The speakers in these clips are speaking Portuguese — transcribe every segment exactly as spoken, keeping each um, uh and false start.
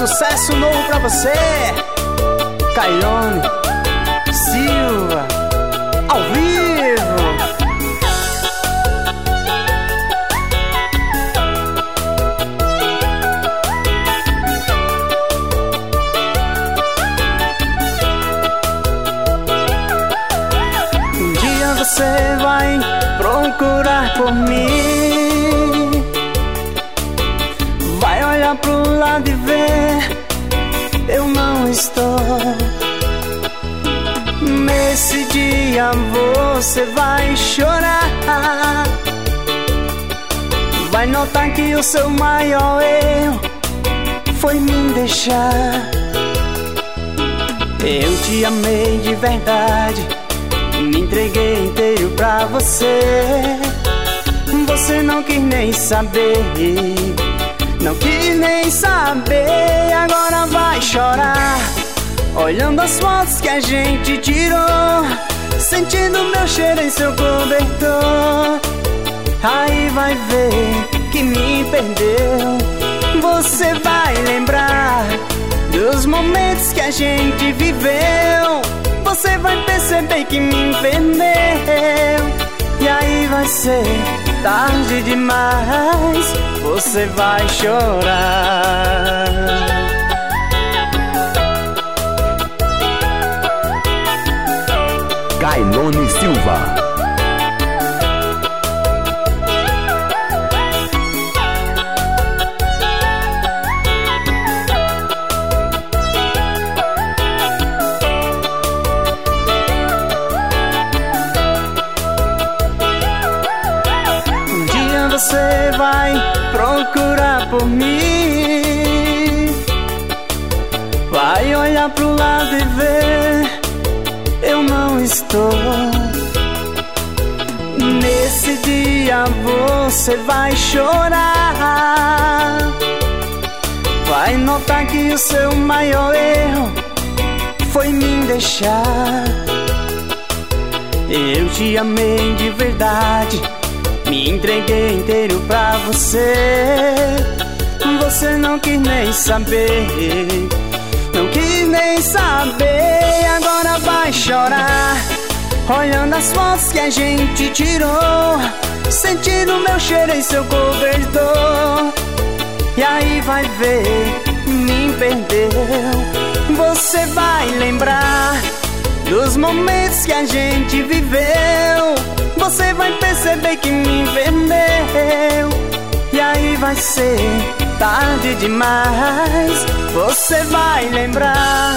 sucesso novo pra você, Cailone Silva, ao vivo. Um dia você vai procurar por mim, vai olhar pro lado e ver eu não estou. Nesse dia você vai chorar, vai notar que o seu maior erro foi me deixar. Eu te amei de verdade, me entreguei inteiro pra você. Você não quis nem saber, não quis nem saber. Agora vai chorar, olhando as fotos que a gente tirou, sentindo meu cheiro em seu cobertor. Aí vai ver que me perdeu. Você vai lembrar dos momentos que a gente viveu. Você vai perceber que me perdeu. E aí vai ser tarde demais, você vai chorar. Cailone Silva. Um dia você vai procurar por mim, vai olhar pro lado e ver eu não estou. Nesse dia você vai chorar, vai notar que o seu maior erro foi me deixar. Eu te amei de verdade, me entreguei inteiro pra você. Você não quis nem saber, não quis nem saber. Agora vai chorar, olhando as fotos que a gente tirou, sentindo meu cheiro em seu cobertor. E aí vai ver, me perdeu. Você vai lembrar dos momentos que a gente viveu. Você vai perceber que me perdeu. E aí vai ser tarde demais, você vai lembrar.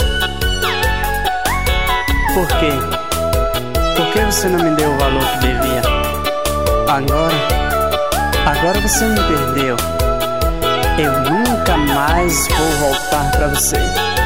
Por quê? Por que você não me deu o valor que devia? Agora, agora você me perdeu. Eu nunca mais vou voltar pra você.